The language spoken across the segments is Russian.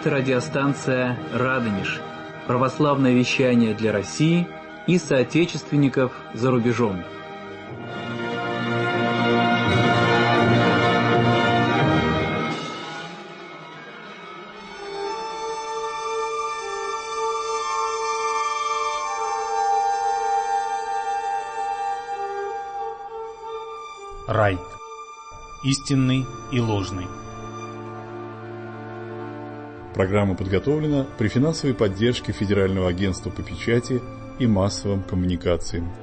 Это радиостанция «Радонеж», православное вещание для России и соотечественников за рубежом. Рай. Истинный и ложный. Программа подготовлена при финансовой поддержке Федерального агентства по печати и массовым коммуникациям.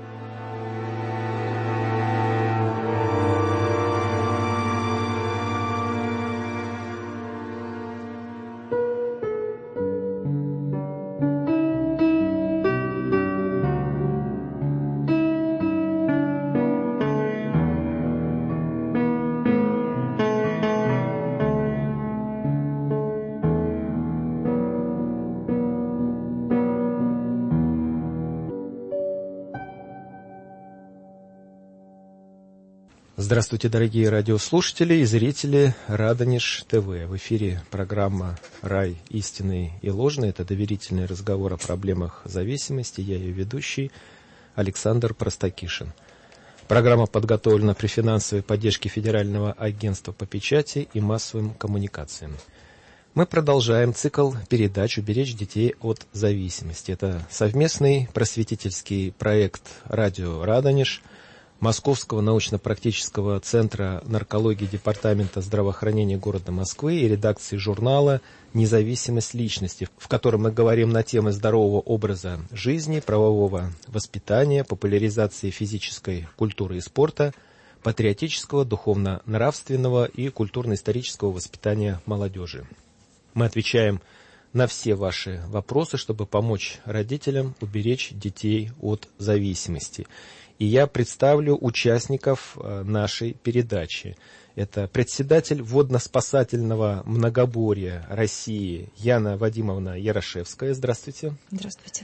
Здравствуйте, дорогие радиослушатели и зрители Радонеж ТВ. В эфире программа «Рай. Истинный и ложный». Это доверительный разговор о проблемах зависимости. Я ее ведущий Александр Простакишин. Программа подготовлена при финансовой поддержке Федерального агентства по печати и массовым коммуникациям. Мы продолжаем цикл передач «Уберечь детей от зависимости». Это совместный просветительский проект «Радио Радонеж», Московского научно-практического центра наркологии Департамента здравоохранения города Москвы и редакции журнала «Независимость личности», в котором мы говорим на темы здорового образа жизни, правового воспитания, популяризации физической культуры и спорта, патриотического, духовно-нравственного и культурно-исторического воспитания молодежи. Мы отвечаем на все ваши вопросы, чтобы помочь родителям уберечь детей от зависимости. И я представлю участников нашей передачи. Это председатель водно-спасательного многоборья России Яна Вадимовна Ярошевская. Здравствуйте. Здравствуйте.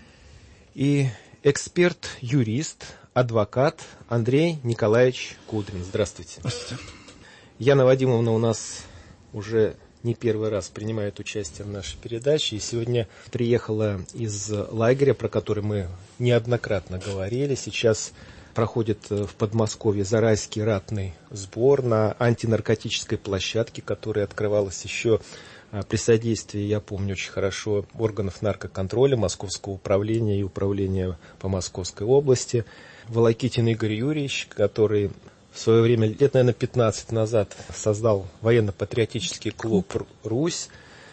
И эксперт-юрист, адвокат Андрей Николаевич Кудрин. Здравствуйте. Здравствуйте. Яна Вадимовна у нас уже не первый раз принимает участие в нашей передаче. И сегодня приехала из лагеря, про который мы неоднократно говорили. Сейчас проходит в Подмосковье Зарайский ратный сбор на антинаркотической площадке, которая открывалась еще при содействии, я помню очень хорошо, органов наркоконтроля Московского управления и управления по Московской области. Волокитин Игорь Юрьевич, который в свое время, лет, наверное, 15 назад создал военно-патриотический клуб «Русь».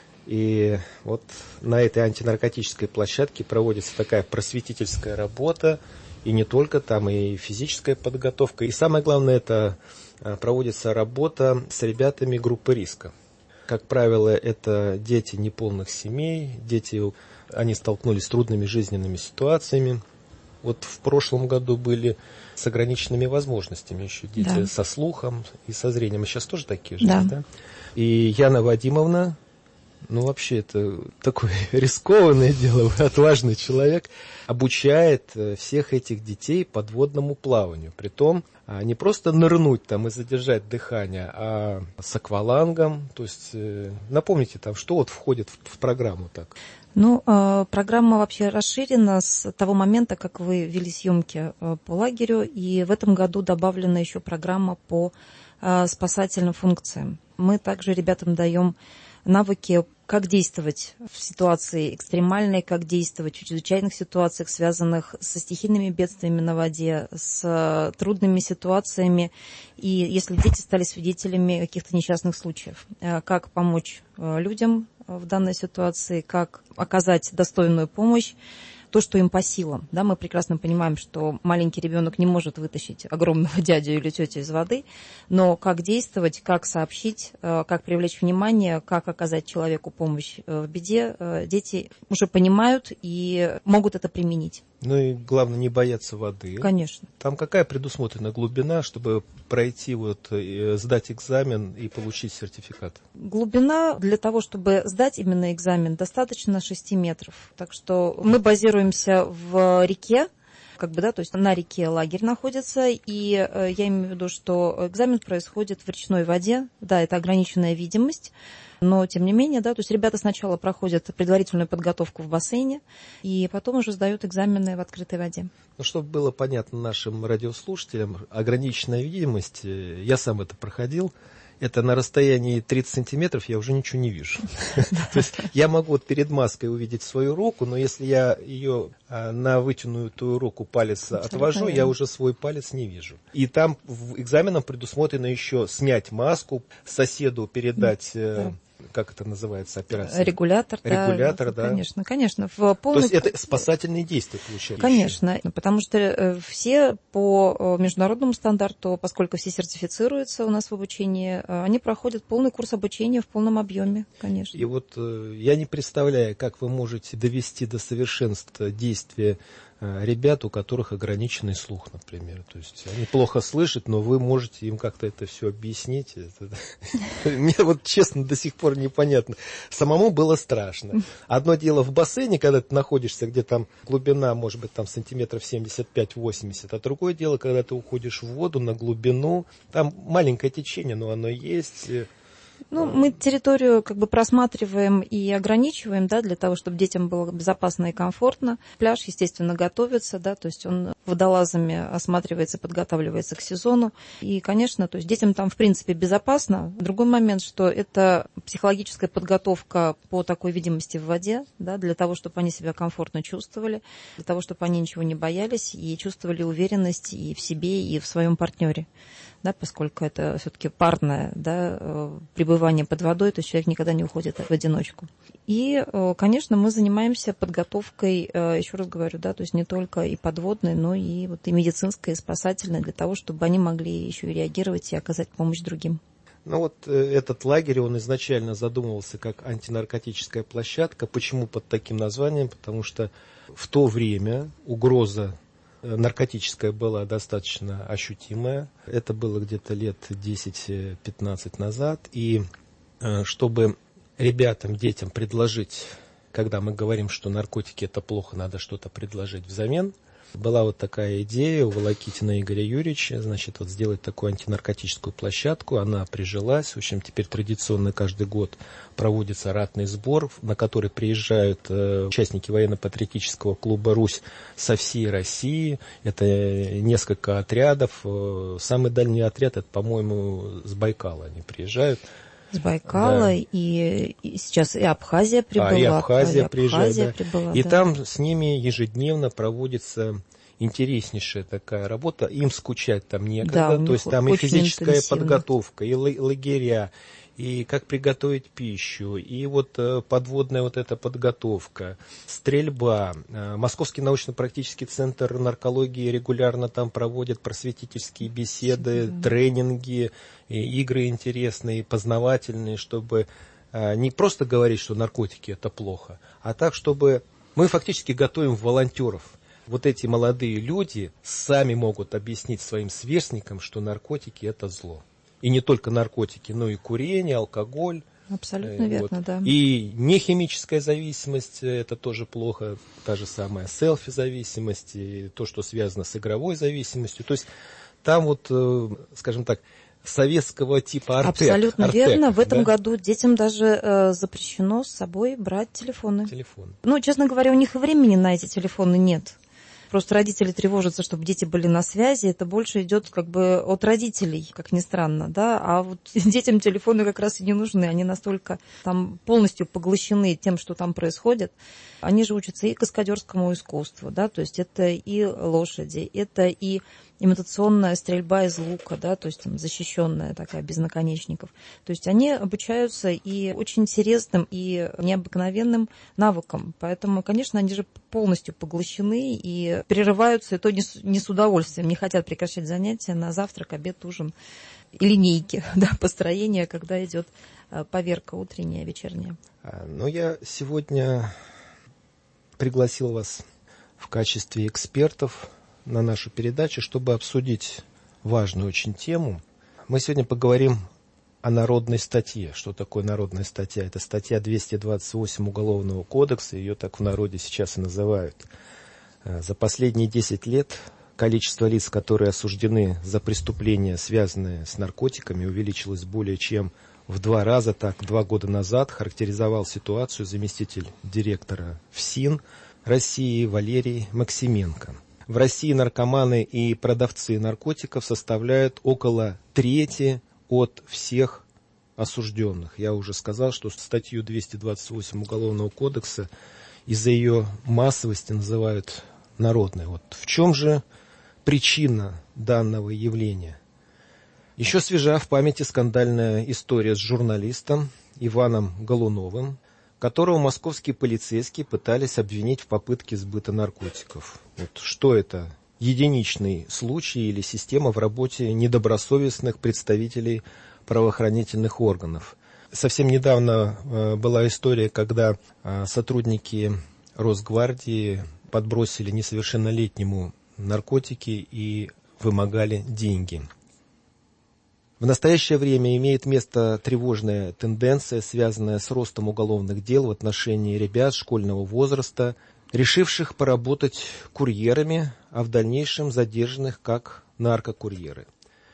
И вот на этой антинаркотической площадке проводится такая просветительская работа. И не только там, и физическая подготовка. И самое главное, это проводится работа с ребятами группы риска. Как правило, это дети неполных семей, они столкнулись с трудными жизненными ситуациями. Вот в прошлом году были с ограниченными возможностями еще дети со слухом и со зрением. А сейчас тоже такие же, да? И Яна Вадимовна, вообще это такое рискованное дело, вы отважный человек, обучает всех этих детей подводному плаванию. Притом не просто нырнуть там и задержать дыхание, а с аквалангом. То есть, напомните, там, что вот входит в программу так? Программа вообще расширена с того момента, как вы вели съемки по лагерю, и в этом году добавлена еще программа по спасательным функциям. Мы также ребятам даем навыки, как действовать в ситуации экстремальной, как действовать в чрезвычайных ситуациях, связанных со стихийными бедствиями на воде, с трудными ситуациями. И если дети стали свидетелями каких-то несчастных случаев, как помочь людям в данной ситуации, как оказать достойную помощь, то, что им по силам. Да, мы прекрасно понимаем, что маленький ребенок не может вытащить огромного дядю или тетю из воды, но как действовать, как сообщить, как привлечь внимание, как оказать человеку помощь в беде, дети уже понимают и могут это применить. И главное, не бояться воды. Конечно. Там какая предусмотрена глубина, чтобы пройти, сдать экзамен и получить сертификат? Глубина для того, чтобы сдать именно экзамен, достаточно 6 метров. Так что мы базируемся в реке, то есть на реке лагерь находится, и я имею в виду, что экзамен происходит в речной воде, да, это ограниченная видимость, но тем не менее, да, то есть ребята сначала проходят предварительную подготовку в бассейне, и потом уже сдают экзамены в открытой воде. Ну, чтобы было понятно нашим радиослушателям, ограниченная видимость, я сам это проходил, это на расстоянии 30 сантиметров я уже ничего не вижу. То есть я могу вот перед маской увидеть свою руку, но если я ее на вытянутую руку палец отвожу, я уже свой палец не вижу. И там экзаменом предусмотрено еще снять маску, соседу передать... Как это называется, операция? Регулятор, да. Конечно. То есть это спасательные действия, получается? Конечно, потому что все по международному стандарту, поскольку все сертифицируются у нас в обучении, они проходят полный курс обучения в полном объеме, конечно. И вот я не представляю, как вы можете довести до совершенства действия ребят, у которых ограниченный слух, например. То есть они плохо слышат, но вы можете им как-то это все объяснить. Мне вот честно до сих пор непонятно. Самому было страшно. Одно дело в бассейне, когда ты находишься, где там глубина, может быть, там сантиметров 75-80, а другое дело, когда ты уходишь в воду на глубину, там маленькое течение, но оно есть... Мы территорию просматриваем и ограничиваем, да, для того, чтобы детям было безопасно и комфортно. Пляж, естественно, готовится, да, то есть он водолазами осматривается, подготавливается к сезону. И, конечно, то есть детям там, в принципе, безопасно. Другой момент, что это психологическая подготовка по такой видимости в воде, да, для того, чтобы они себя комфортно чувствовали, для того, чтобы они ничего не боялись и чувствовали уверенность и в себе, и в своем партнере. Да, поскольку это все-таки парное, да, пребывание под водой, то есть человек никогда не уходит в одиночку. И, конечно, мы занимаемся подготовкой, еще раз говорю, да, то есть не только и подводной, но и вот и медицинской, и спасательной, для того, чтобы они могли еще и реагировать и оказать помощь другим. Ну вот этот лагерь, он изначально задумывался как антинаркотическая площадка. Почему под таким названием? Потому что в то время угроза наркотическая была достаточно ощутимая. Это было где-то лет 10-15 назад. И чтобы ребятам, детям предложить, когда мы говорим, что наркотики это плохо, надо что-то предложить взамен, была вот такая идея у Волокитина Игоря Юрьевича, значит, вот сделать такую антинаркотическую площадку. Она прижилась. В общем, теперь традиционно каждый год проводится ратный сбор, на который приезжают участники военно-патриотического клуба «Русь» со всей России. Это несколько отрядов. Самый дальний отряд, это, по-моему, с Байкала они приезжают. С Байкала, да. И сейчас и Абхазия прибыла. И Абхазия приезжает, да. Прибыла, и да. там с ними ежедневно проводится интереснейшая такая работа. Им скучать там некогда. Да, то есть там и физическая подготовка, и лагеря, и как приготовить пищу, и вот подводная вот эта подготовка, стрельба. Московский научно-практический центр наркологии регулярно там проводит просветительские беседы, тренинги, игры интересные, познавательные, чтобы не просто говорить, что наркотики это плохо, а так, чтобы мы фактически готовим волонтеров. Вот эти молодые люди сами могут объяснить своим сверстникам, что наркотики это зло. И не только наркотики, но и курение, алкоголь. Абсолютно верно, да. И нехимическая зависимость, это тоже плохо. Та же самая селфи-зависимость, и то, что связано с игровой зависимостью. То есть там вот, скажем так, советского типа артек. Абсолютно верно. В этом году детям даже запрещено с собой брать телефоны. Честно говоря, у них и времени на эти телефоны нет. Просто родители тревожатся, чтобы дети были на связи. Это больше идет от родителей, как ни странно, да. А вот детям телефоны как раз и не нужны. Они настолько там полностью поглощены тем, что там происходит. Они же учатся и каскадерскому искусству, да. То есть это и лошади, это и имитационная стрельба из лука, да, то есть там защищенная такая, без наконечников. То есть они обучаются и очень интересным и необыкновенным навыкам. Поэтому, конечно, они же полностью поглощены и прерываются, и то не с удовольствием, не хотят прекращать занятия на завтрак, обед, ужин и линейки, да, построение, когда идет поверка утренняя, вечерняя. Я сегодня пригласил вас в качестве экспертов на нашу передачу, чтобы обсудить важную очень тему. Мы сегодня поговорим о народной статье. Что такое народная статья? Это статья 228 Уголовного кодекса, ее так в народе сейчас и называют. За последние 10 лет количество лиц, которые осуждены за преступления, связанные с наркотиками, увеличилось более чем в 2 раза. Так, 2 года назад характеризовал ситуацию заместитель директора ФСИН России Валерий Максименко. В России наркоманы и продавцы наркотиков составляют около трети от всех осужденных. Я уже сказал, что статью 228 Уголовного кодекса из-за ее массовости называют народной. Вот в чем же причина данного явления? Еще свежа в памяти скандальная история с журналистом Иваном Голуновым, которого московские полицейские пытались обвинить в попытке сбыта наркотиков. Вот что это? Единичный случай или система в работе недобросовестных представителей правоохранительных органов? Совсем недавно была история, когда сотрудники Росгвардии подбросили несовершеннолетнему наркотики и вымогали деньги. В настоящее время имеет место тревожная тенденция, связанная с ростом уголовных дел в отношении ребят школьного возраста, решивших поработать курьерами, а в дальнейшем задержанных как наркокурьеры.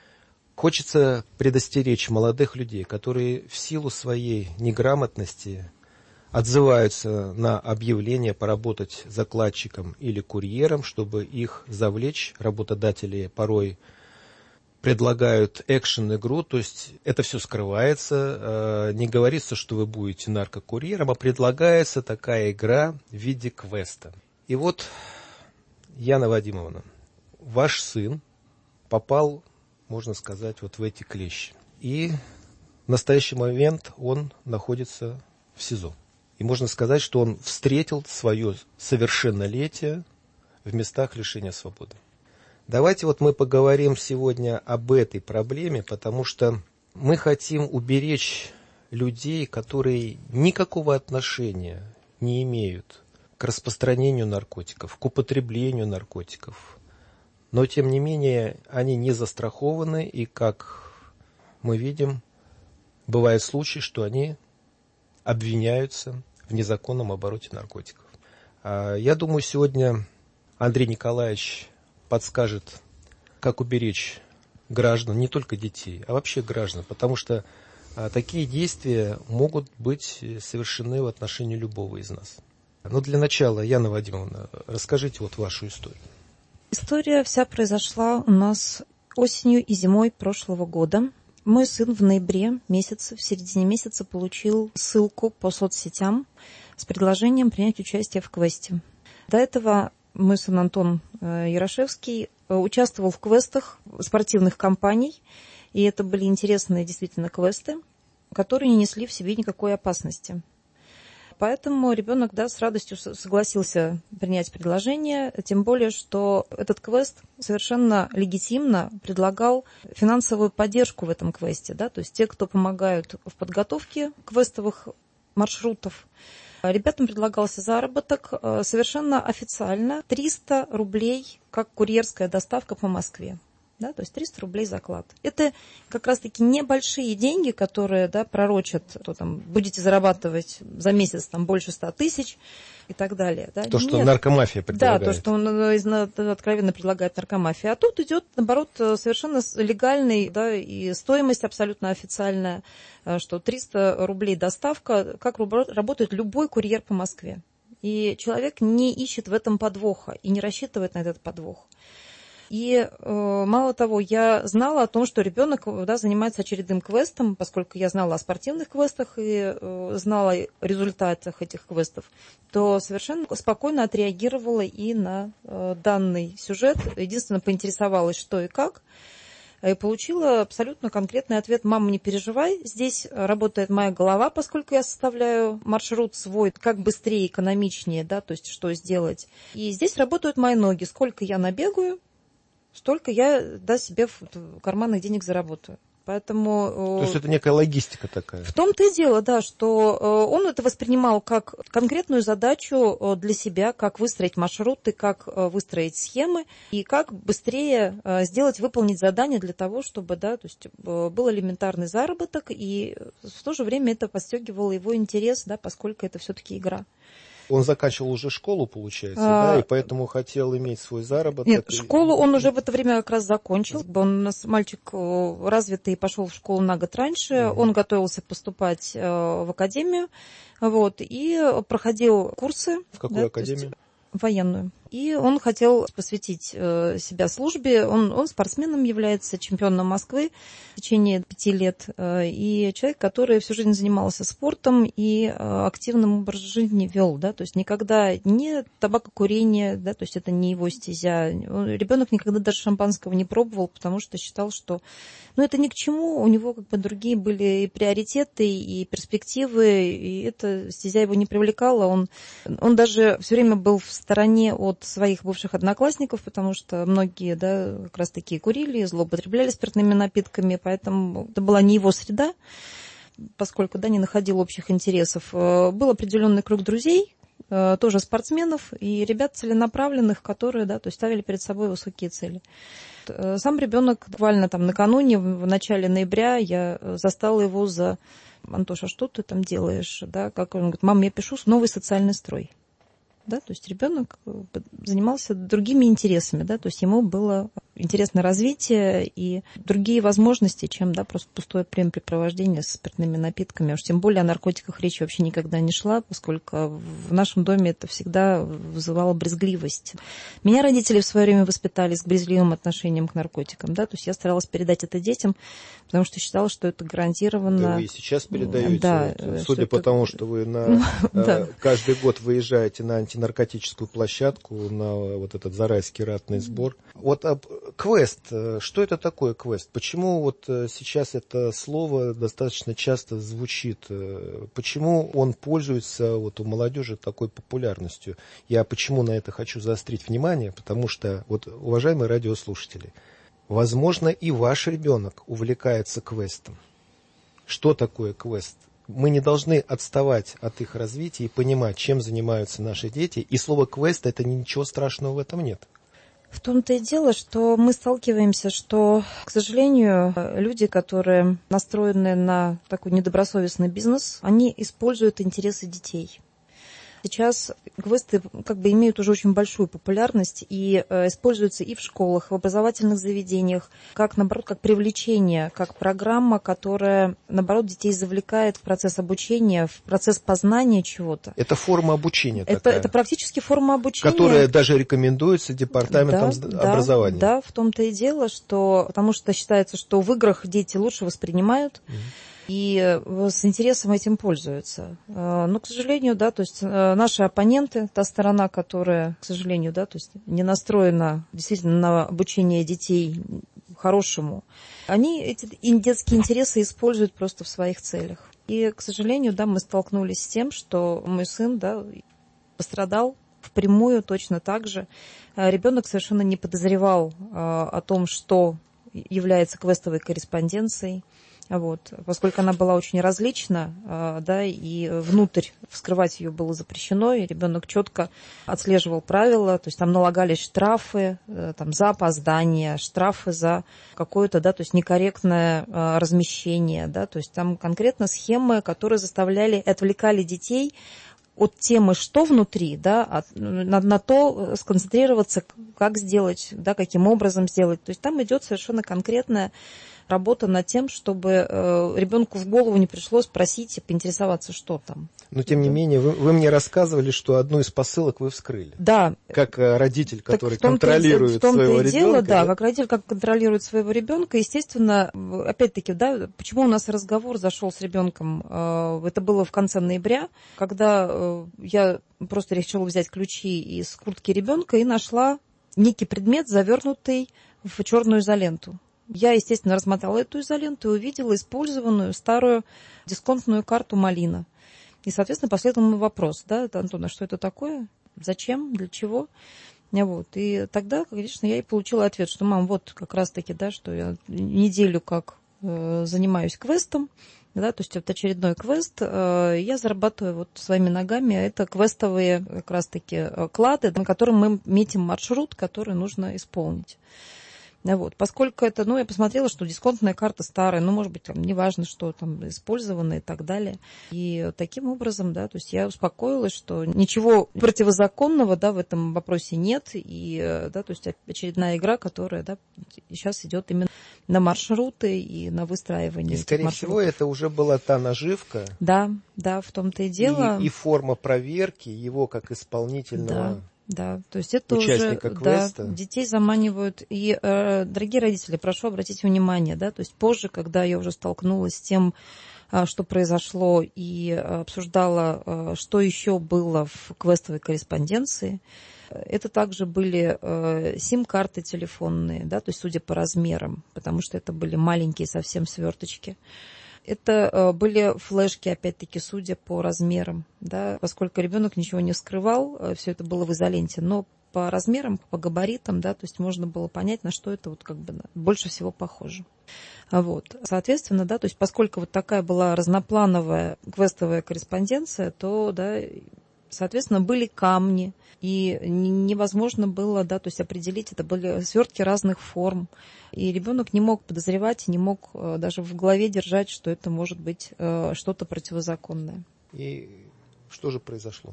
Хочется предостеречь молодых людей, которые в силу своей неграмотности отзываются на объявление поработать закладчиком или курьером, чтобы их завлечь. Работодатели порой предлагают экшен-игру, то есть это все скрывается, не говорится, что вы будете наркокурьером, а предлагается такая игра в виде квеста. И вот, Яна Вадимовна, ваш сын попал, можно сказать, вот в эти клещи. И в настоящий момент он находится в СИЗО. И можно сказать, что он встретил свое совершеннолетие в местах лишения свободы. Давайте вот мы поговорим сегодня об этой проблеме, потому что мы хотим уберечь людей, которые никакого отношения не имеют к распространению наркотиков, к употреблению наркотиков. Но, тем не менее, они не застрахованы, и, как мы видим, бывают случаи, что они обвиняются в незаконном обороте наркотиков. Я думаю, сегодня Андрей Николаевич подскажет, как уберечь граждан, не только детей, а вообще граждан, потому что такие действия могут быть совершены в отношении любого из нас. Но для начала, Яна Вадимовна, расскажите вот вашу историю. История вся произошла у нас осенью и зимой прошлого года. Мой сын в ноябре месяце, в середине месяца получил ссылку по соцсетям с предложением принять участие в квесте. До этого мой сын Антон Ярошевский участвовал в квестах спортивных компаний, и это были интересные действительно квесты, которые не несли в себе никакой опасности. Поэтому ребенок, с радостью согласился принять предложение, тем более, что этот квест совершенно легитимно предлагал финансовую поддержку в этом квесте. То есть те, кто помогают в подготовке квестовых маршрутов, ребятам предлагался заработок совершенно официально 300 рублей, как курьерская доставка по Москве. То есть 300 рублей заклад. Это как раз-таки небольшие деньги, которые пророчат, что будете зарабатывать за месяц больше 100 тысяч и так далее. То, что наркомафия предлагает. Да, то, что он откровенно предлагает наркомафия. А тут идет, наоборот, совершенно легальный, и стоимость абсолютно официальная, что 300 рублей доставка, как работает любой курьер по Москве. И человек не ищет в этом подвоха и не рассчитывает на этот подвох. И мало того, я знала о том, что ребенок занимается очередным квестом, поскольку я знала о спортивных квестах и знала о результатах этих квестов, то совершенно спокойно отреагировала и на данный сюжет. Единственное, поинтересовалась, что и как. И получила абсолютно конкретный ответ: мама, не переживай, здесь работает моя голова, поскольку я составляю маршрут свой, как быстрее, экономичнее, то есть что сделать. И здесь работают мои ноги, сколько я набегаю, столько я себе в карманных денег заработаю. Поэтому... То есть это некая логистика такая. В том-то и дело, что он это воспринимал как конкретную задачу для себя, как выстроить маршруты, как выстроить схемы и как быстрее выполнить задание для того, чтобы то есть был элементарный заработок, и в то же время это подстегивало его интерес, поскольку это все-таки игра. Он заканчивал уже школу, получается, да, и поэтому хотел иметь свой заработок. Нет, школу он уже в это время как раз закончил. Он у нас мальчик развитый, пошел в школу на год раньше. Он готовился поступать в академию, вот, и проходил курсы. В какую академию? Военную. И он хотел посвятить себя службе. Он спортсменом является, чемпионом Москвы в течение 5 лет. И человек, который всю жизнь занимался спортом и активным образ жизни вел. Да? То есть никогда не табакокурение, да? То есть это не его стезя. Ребенок никогда даже шампанского не пробовал, потому что считал, что это ни к чему. У него как бы другие были и приоритеты, и перспективы, и эта стезя его не привлекала. Он даже все время был в стороне от своих бывших одноклассников, потому что многие, да, как раз таки курили, злоупотребляли спиртными напитками, поэтому это была не его среда, поскольку, да, не находил общих интересов. Был определенный круг друзей, тоже спортсменов и ребят целенаправленных, которые, да, то есть ставили перед собой высокие цели. Сам ребенок буквально там накануне, в начале ноября, я застала его за: «Антоша, что ты там делаешь?» Да, как он говорит: «Мам, я пишу новый социальный строй». Да, то есть ребенок занимался другими интересами, да, то есть ему было интересно развитие и другие возможности, чем, да, просто пустое времяпрепровождение с спиртными напитками. Уж тем более о наркотиках речи вообще никогда не шла, поскольку в нашем доме это всегда вызывало брезгливость. Меня родители в свое время воспитали с брезгливым отношением к наркотикам, да, то есть я старалась передать это детям, потому что считала, что это гарантированно. Да, вы и сейчас передаете, да, судя по тому, что вы каждый год выезжаете на антинаркотическую площадку, на вот этот Зарайский ратный сбор. Вот квест, что это такое квест? Почему вот сейчас это слово достаточно часто звучит? Почему он пользуется вот у молодежи такой популярностью? Я почему на это хочу заострить внимание? Потому что, вот, уважаемые радиослушатели, возможно, и ваш ребенок увлекается квестом. Что такое квест? Мы не должны отставать от их развития и понимать, чем занимаются наши дети. И слово «квест» — это ничего страшного в этом нет. В том-то и дело, что мы сталкиваемся, что, к сожалению, люди, которые настроены на такой недобросовестный бизнес, они используют интересы детей. Сейчас квесты как бы имеют уже очень большую популярность и используются и в школах, в образовательных заведениях, как, наоборот, как привлечение, как программа, которая, наоборот, детей завлекает в процесс обучения, в процесс познания чего-то. Это форма обучения это практически форма обучения. Которая даже рекомендуется департаментом образования. Да, в том-то и дело, потому что считается, что в играх дети лучше воспринимают, и с интересом этим пользуются. Но, к сожалению, да, то есть наши оппоненты, та сторона, которая, к сожалению, да, то есть не настроена действительно на обучение детей хорошему, они эти детские интересы используют просто в своих целях. И, к сожалению, да, мы столкнулись с тем, что мой сын, да, пострадал впрямую точно так же. Ребенок совершенно не подозревал о том, что является квестовой корреспонденцией. Вот, поскольку она была очень различна, да, и внутрь вскрывать ее было запрещено, и ребенок четко отслеживал правила, то есть там налагались штрафы там, за опоздание, штрафы за какое-то, да, то есть некорректное размещение, да, то есть там конкретно схемы, которые заставляли, отвлекали детей от темы, что внутри, да, на то сконцентрироваться, как сделать, да, каким образом сделать. То есть там идет совершенно конкретная работа над тем, чтобы ребенку в голову не пришлось просить и поинтересоваться, что там. Но, тем не менее, вы мне рассказывали, что одну из посылок вы вскрыли. Да. Как родитель, который контролирует своего ребенка. Дело, да, как родитель, как контролирует своего ребенка. Естественно, опять-таки, да, почему у нас разговор зашел с ребенком, это было в конце ноября, когда я просто решила взять ключи из куртки ребенка и нашла некий предмет, завернутый в черную изоленту. Я, естественно, размотала эту изоленту и увидела использованную старую дисконтную карту «Малина». И, соответственно, последовал мой вопрос, да, Антон, а что это такое? Зачем? Для чего? Вот. И тогда, конечно, я и получила ответ, что, мам, вот как раз-таки, да, что я неделю как занимаюсь квестом, да, то есть это очередной квест, я зарабатываю вот своими ногами, это квестовые как раз-таки клады, на которых мы метим маршрут, который нужно исполнить. Вот. Поскольку это, я посмотрела, что дисконтная карта старая, может быть, там, неважно, что там использовано и так далее. И таким образом, да, то есть я успокоилась, что ничего противозаконного, да, в этом вопросе нет. И, да, то есть очередная игра, которая, да, сейчас идет именно на маршруты и на выстраивание. И, скорее всего, это уже была та наживка. Да, в том-то и дело. И форма проверки его как исполнительного. Да, то есть это участника уже квеста. Детей заманивают. И, дорогие родители, прошу обратить внимание, да, то есть позже, когда я уже столкнулась с тем, что произошло, и обсуждала, что еще было в квестовой корреспонденции, это также были сим-карты телефонные, да, то есть судя по размерам, потому что это были маленькие совсем сверточки. Это были флешки, опять-таки, судя по размерам, да, поскольку ребенок ничего не скрывал, все это было в изоленте, но по размерам, по габаритам, да, то есть можно было понять, на что это больше всего похоже. Вот. Соответственно, да, то есть поскольку такая была разноплановая квестовая корреспонденция, то, да, соответственно, были камни, и невозможно было, да, то есть определить, это были свертки разных форм, и ребенок не мог подозревать, не мог даже в голове держать, что это может быть что-то противозаконное. И что же произошло?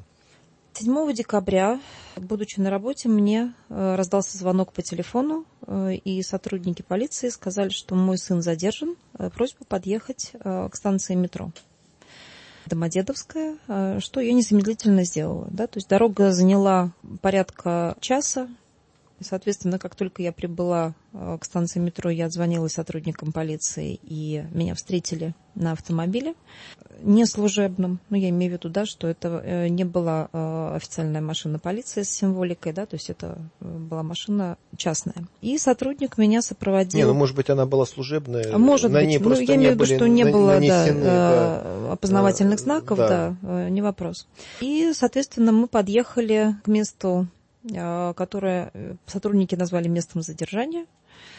7 декабря, будучи на работе, мне раздался звонок по телефону, и сотрудники полиции сказали, что мой сын задержан, просьба подъехать к станции метро Домодедовская, что я незамедлительно сделала. Да? То есть дорога заняла порядка часа. И, соответственно, как только я прибыла к станции метро, я отзвонила сотрудникам полиции, и меня встретили на автомобиле, не служебном, я имею в виду, да, что это не была официальная машина полиции с символикой, да, то есть это была машина частная. И сотрудник меня сопроводил. Может быть, она была служебная. Может быть, я имею в виду, что не было опознавательных знаков, не вопрос. И, соответственно, мы подъехали к месту, которое сотрудники назвали местом задержания.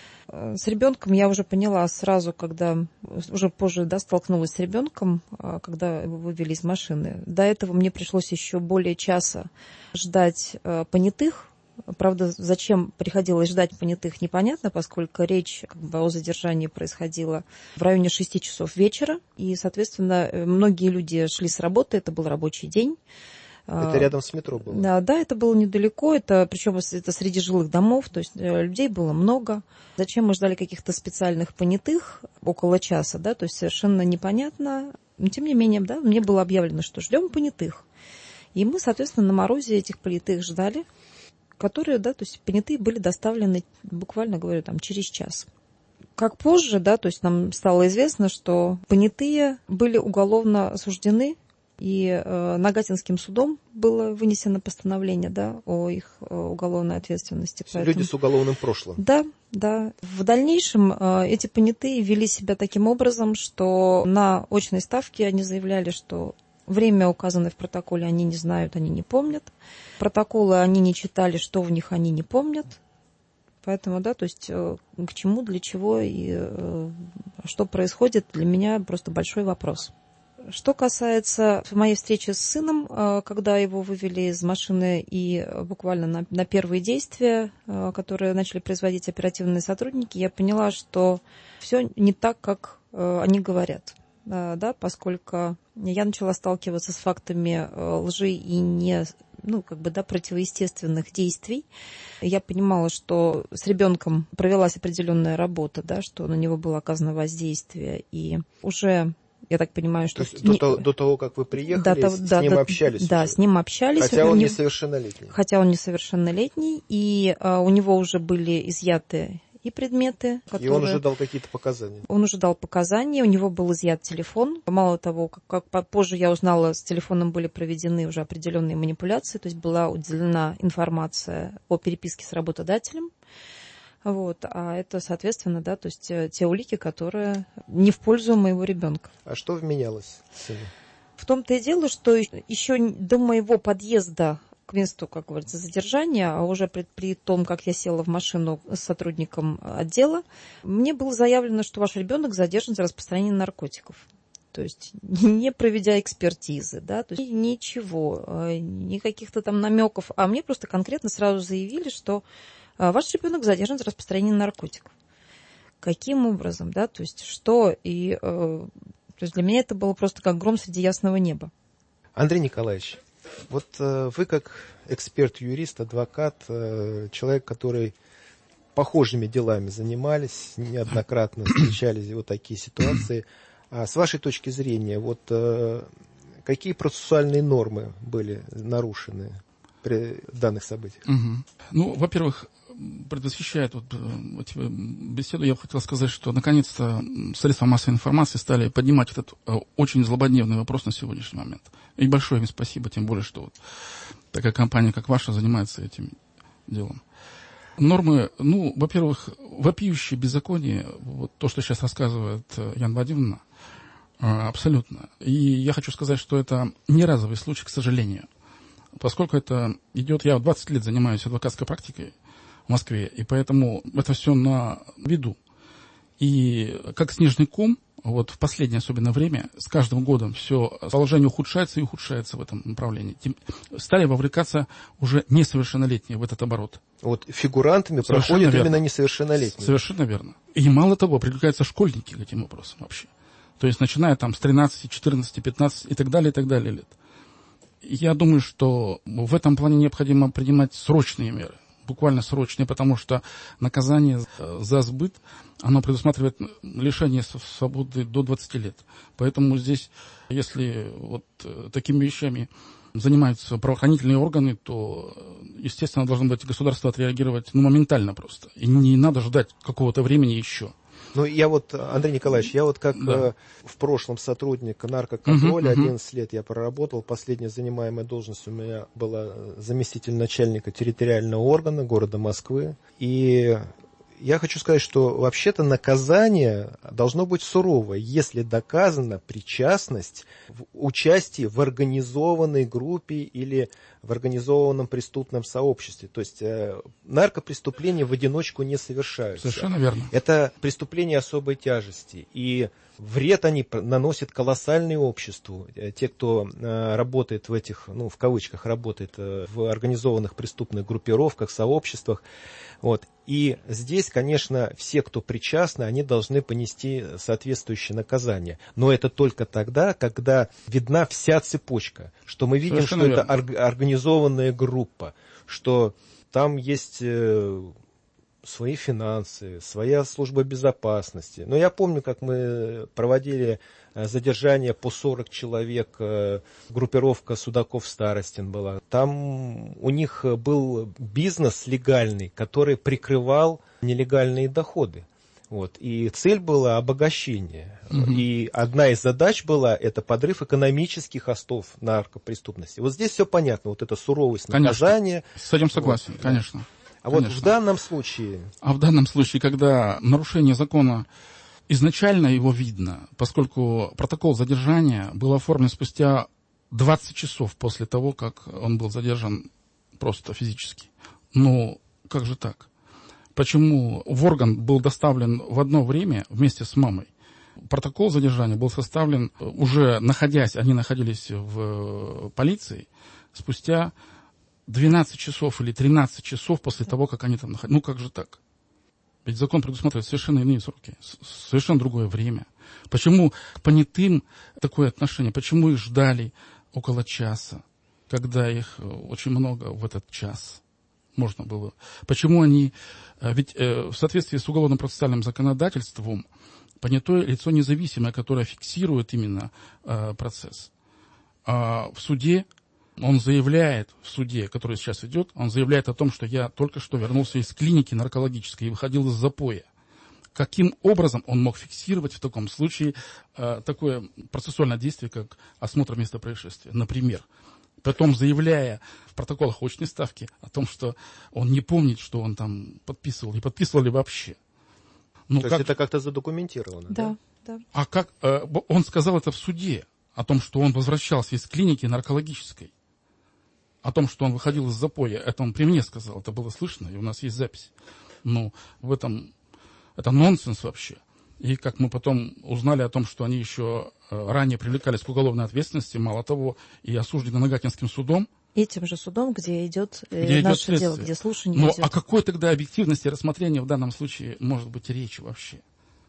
С ребенком я уже поняла сразу, когда уже позже столкнулась с ребенком, когда его вывели из машины. До этого мне пришлось еще более часа ждать понятых. Правда, зачем приходилось ждать понятых, непонятно, поскольку речь о задержании происходила в районе 6 часов вечера. И, соответственно, многие люди шли с работы, это был рабочий день. Это рядом с метро было? Да, это было недалеко, причем это среди жилых домов, то есть людей было много. Зачем мы ждали каких-то специальных понятых около часа, да, то есть совершенно непонятно. Но, тем не менее, да, мне было объявлено, что ждем понятых. И мы, соответственно, на морозе этих понятых ждали, которые, да, то есть понятые были доставлены, буквально говорю, через час. Как позже, да, то есть нам стало известно, что понятые были уголовно осуждены, и Нагатинским судом было вынесено постановление, да, о их уголовной ответственности. Люди с уголовным прошлым. Да. В дальнейшем эти понятые вели себя таким образом, что на очной ставке они заявляли, что время, указанное в протоколе, они не знают, они не помнят. Протоколы они не читали, что в них они не помнят. Поэтому, да, то есть к чему, для чего и что происходит, для меня просто большой вопрос. Что касается моей встречи с сыном, когда его вывели из машины и буквально на первые действия, которые начали производить оперативные сотрудники, я поняла, что все не так, как они говорят. Да, поскольку я начала сталкиваться с фактами лжи и противоестественных действий. Я понимала, что с ребенком провелась определенная работа, да, что на него было оказано воздействие, и уже... Я так понимаю, что... До того, как вы приехали, с ним общались? Да, уже. С ним общались. Хотя он несовершеннолетний. Хотя он несовершеннолетний, и у него уже были изъяты и предметы, которые... И он уже дал какие-то показания? Он уже дал показания, у него был изъят телефон. Мало того, как позже я узнала, с телефоном были проведены уже определенные манипуляции, то есть была уделена информация о переписке с работодателем. Вот, а это, соответственно, да, то есть те улики, которые не в пользу моего ребенка. А что вменялось сыну? В том-то и дело, что еще до моего подъезда к месту, как говорится, задержания, а уже при том, как я села в машину с сотрудником отдела, мне было заявлено, что ваш ребенок задержан за распространение наркотиков. То есть не проведя экспертизы, да, то есть ничего, никаких-то там намеков, а мне просто конкретно сразу заявили, что Ваш ребенок задержан за распространение наркотиков. Каким образом, да, то есть что? И то есть для меня это было просто как гром среди ясного неба. Андрей Николаевич, вот вы как эксперт-юрист, адвокат, человек, который похожими делами занимались, неоднократно встречались вот такие ситуации. А с вашей точки зрения, вот какие процессуальные нормы были нарушены при данных событиях? Ну, во-первых, предвосхищая беседу, я хотел сказать, что наконец-то средства массовой информации стали поднимать этот очень злободневный вопрос на сегодняшний момент. И большое им спасибо, тем более, что вот такая компания, как ваша, занимается этим делом. Нормы, ну, во-первых, вопиющее беззаконие, вот то, что сейчас рассказывает Яна Вадимовна, абсолютно. И я хочу сказать, что это не разовый случай, к сожалению. Поскольку это идет, я 20 лет занимаюсь адвокатской практикой в Москве, и поэтому это все на виду. И как снежный ком, вот в последнее особенно время, с каждым годом все положение ухудшается и ухудшается в этом направлении. Стали вовлекаться уже несовершеннолетние в этот оборот. Вот фигурантами проходят именно несовершеннолетние. Совершенно верно. И мало того, привлекаются школьники к этим вопросам вообще. То есть начиная там с 13, 14, 15 и так далее лет. Я думаю, что в этом плане необходимо принимать срочные меры. Буквально срочные, потому что наказание за сбыт, оно предусматривает лишение свободы до 20 лет. Поэтому здесь, если вот такими вещами занимаются правоохранительные органы, то, естественно, должно быть государство отреагировать моментально просто. И не надо ждать какого-то времени еще. Ну, я вот, Андрей Николаевич, я вот как в прошлом сотрудник наркоконтроля, 11 лет я проработал, последняя занимаемая должность у меня была заместитель начальника территориального органа города Москвы. И я хочу сказать, что вообще-то наказание должно быть суровое, если доказана причастность в участии в организованной группе или в организованном преступном сообществе. То есть наркопреступления в одиночку не совершаются. Совершенно верно. Это преступления особой тяжести. И вред они наносят колоссальный обществу. Те, кто работает в этих, ну, в кавычках, работает в организованных преступных группировках, сообществах. Вот. И здесь, конечно, все, кто причастны, они должны понести соответствующее наказание. Но это только тогда, когда видна вся цепочка. Что мы видим, совершенно что верно. Это организованная группа, что там есть свои финансы, своя служба безопасности. Но я помню, как мы проводили задержание по 40 человек, группировка Судаков-Старостин была. Там у них был бизнес легальный, который прикрывал нелегальные доходы. Вот. И цель была обогащение. И одна из задач была это подрыв экономических остов наркопреступности. Вот здесь все понятно, вот эта суровость наказания. С этим согласен, вот, конечно. А конечно. Вот в данном случае... А в данном случае, когда нарушение закона, изначально его видно, поскольку протокол задержания был оформлен спустя 20 часов после того, как он был задержан просто физически. Ну, как же так? Почему в орган был доставлен в одно время вместе с мамой? Протокол задержания был составлен уже они находились в полиции спустя 12 часов или 13 часов после того, как они там находились. Ну, как же так? Ведь закон предусматривает совершенно иные сроки, совершенно другое время. Почему понятым такое отношение? Почему их ждали около часа, когда их очень много в этот час можно было? Почему они... Ведь в соответствии с уголовно-процессуальным законодательством понятое лицо независимое, которое фиксирует именно процесс. А в суде он заявляет, который сейчас идет, он заявляет о том, что я только что вернулся из клиники наркологической и выходил из запоя. Каким образом он мог фиксировать в таком случае такое процессуальное действие, как осмотр места происшествия, например? Потом заявляя в протоколах очной ставки о том, что он не помнит, что он там подписывал, не подписывал ли вообще. Ну, то есть это как-то задокументировано? Да. А как он сказал это в суде, о том, что он возвращался из клиники наркологической, о том, что он выходил из запоя, это он при мне сказал, это было слышно, и у нас есть запись. Ну, в этом это нонсенс вообще. И как мы потом узнали о том, что они еще ранее привлекались к уголовной ответственности, мало того, и осуждены Нагатинским судом Этим же судом, где идет наше дело, где слушание идет. О какой тогда объективности рассмотрения в данном случае может быть речь вообще?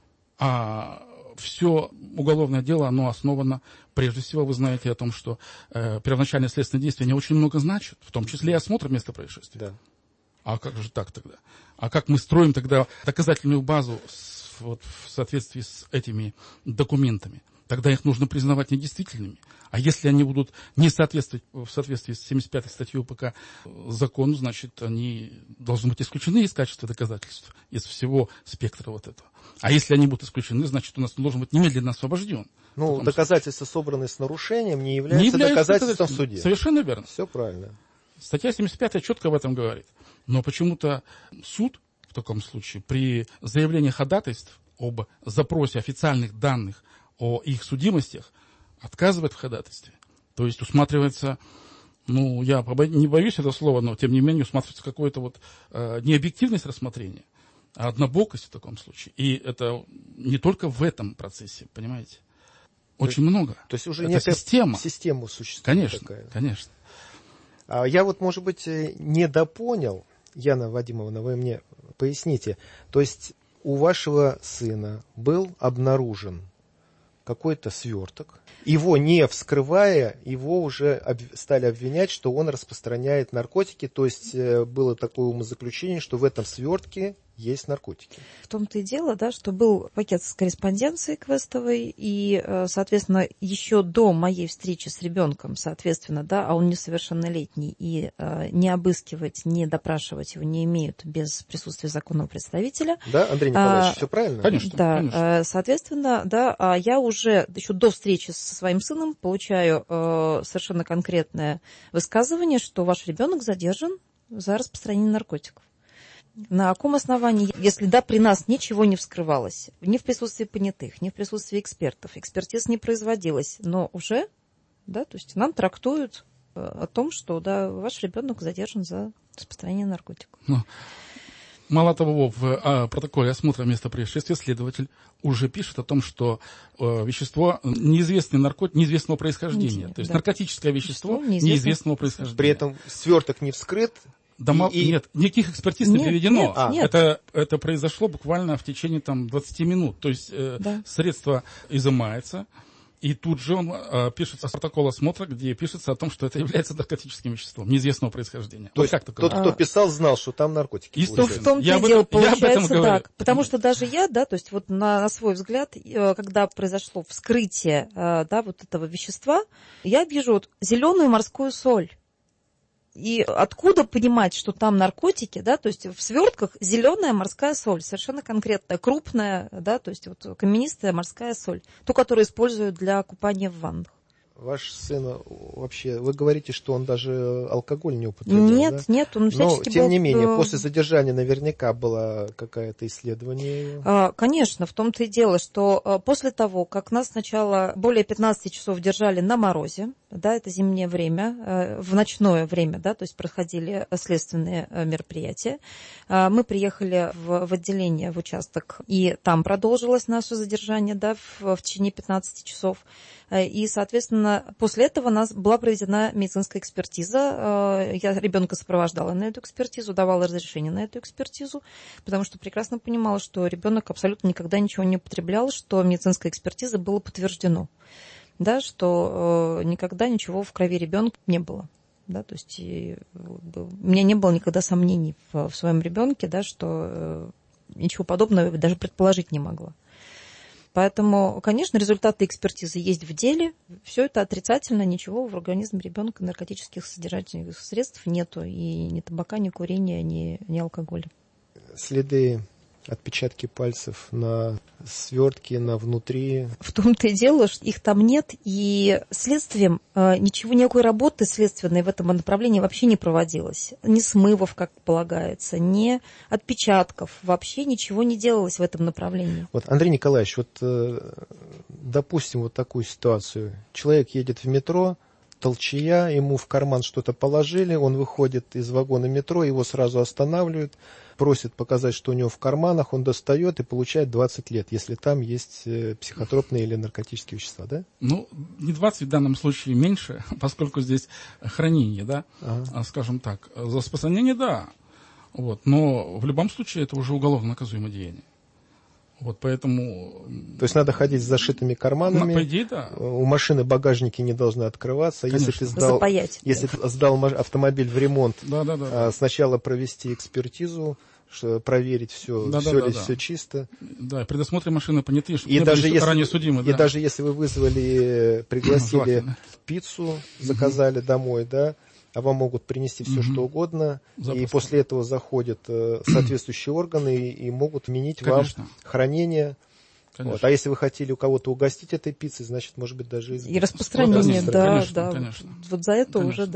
А все уголовное дело, оно основано, прежде всего, вы знаете о том, что первоначальные следственные действия не очень много значат, в том числе и осмотр места происшествия. Да. А как же так тогда? А как мы строим тогда доказательную базу в соответствии с этими документами? Тогда их нужно признавать недействительными. А если они будут не соответствовать в соответствии с 75-й статьей УПК закону, значит, они должны быть исключены из качества доказательств, из всего спектра вот этого. А если они будут исключены, значит, у нас должен быть немедленно освобожден. Ну, доказательства, собранные с нарушением, не являются доказательством в суде. Совершенно верно. Все правильно. Статья 75 четко об этом говорит. Но почему-то суд в таком случае при заявлении ходатайств об запросе официальных данных о их судимостях отказывает в ходатайстве. То есть усматривается, я не боюсь этого слова, но тем не менее усматривается какая-то не объективность рассмотрения, а однобокость в таком случае. И это не только в этом процессе, понимаете? Очень много. То есть уже это система существует. Конечно, такая. Конечно. Я может быть, недопонял, Яна Вадимовна, вы мне поясните. То есть у вашего сына был обнаружен какой-то сверток. Его не вскрывая, его уже стали обвинять, что он распространяет наркотики. То есть было такое умозаключение, что в этом свертке есть наркотики. В том-то и дело, что был пакет с корреспонденцией квестовой, и, соответственно, еще до моей встречи с ребенком, соответственно, а он несовершеннолетний, и не обыскивать, не допрашивать его не имеют без присутствия законного представителя. Да, Андрей Николаевич, все правильно? Конечно. Да, конечно. соответственно, я уже еще до встречи со своим сыном получаю совершенно конкретное высказывание, что ваш ребенок задержан за распространение наркотиков. На каком основании, если при нас ничего не вскрывалось, ни в присутствии понятых, ни в присутствии экспертов, экспертиз не производилась, но уже, то есть нам трактуют о том, что, ваш ребенок задержан за распространение наркотиков. Мало того, в протоколе осмотра места происшествия следователь уже пишет о том, что вещество неизвестного происхождения. То есть наркотическое вещество неизвестного происхождения. При этом сверток не вскрыт. Нет, никаких экспертиз не проведено. Нет. Это произошло буквально в течение 20 минут. То есть средство изымается, и тут же он пишет протокол осмотра, где пишется о том, что это является наркотическим веществом неизвестного происхождения. То есть тот, кто писал, знал, что там наркотики. В том-то и дело, получается так. Потому что даже я, то есть на свой взгляд, когда произошло вскрытие этого вещества, я вижу зеленую морскую соль. И откуда понимать, что там наркотики, то есть в свертках зеленая морская соль, совершенно конкретная, крупная, то есть каменистая морская соль, ту, которую используют для купания в ваннах. Ваш сын вообще, вы говорите, что он даже алкоголь не употреблял? Нет, он всячески Но, тем не менее, после задержания наверняка было какое-то исследование. Конечно, в том-то и дело, что после того, как нас сначала более 15 часов держали на морозе, это зимнее время, в ночное время, то есть проходили следственные мероприятия, мы приехали в отделение, в участок, и там продолжилось наше задержание, в течение 15 часов. И, соответственно, после этого у нас была проведена медицинская экспертиза. Я ребенка сопровождала на эту экспертизу, давала разрешение на эту экспертизу, потому что прекрасно понимала, что ребенок абсолютно никогда ничего не употреблял, что медицинской экспертизой было подтверждено, что никогда ничего в крови ребенка не было. То есть у меня не было никогда сомнений в своем ребенке, что ничего подобного даже предположить не могла. Поэтому, конечно, результаты экспертизы есть в деле. Все это отрицательно, ничего в организме ребенка наркотических содержательных средств нету. И ни табака, ни курения, ни алкоголя. Следы, отпечатки пальцев на свертке, на внутри. В том-то и дело, что их там нет, и следствием никакой работы следственной в этом направлении вообще не проводилось. Ни смывов, как полагается, ни отпечатков, вообще ничего не делалось в этом направлении. Андрей Николаевич, допустим такую ситуацию. Человек едет в метро, толчая, ему в карман что-то положили, он выходит из вагона метро, его сразу останавливают, просит показать, что у него в карманах, он достает и получает 20 лет, если там есть психотропные или наркотические вещества, да? Ну, не 20 в данном случае меньше, поскольку здесь хранение, да, скажем так. За распространение, да. Вот. Но в любом случае это уже уголовно наказуемое деяние. Вот поэтому... То есть надо ходить с зашитыми карманами. По идее, да. У машины багажники не должны открываться. Конечно. Если ты сдал автомобиль в ремонт, сначала провести экспертизу, проверить все, все чисто. Да, при досмотре машины понятые, чтобы и не даже были ранее судимы. И даже если вы пригласили пиццу, заказали домой, да, а вам могут принести все, что угодно, и после этого заходят соответствующие органы и могут вменить вам хранение. Вот. А если вы хотели у кого-то угостить этой пиццей, значит, может быть, даже и распространение, да. Конечно. Вот за это уже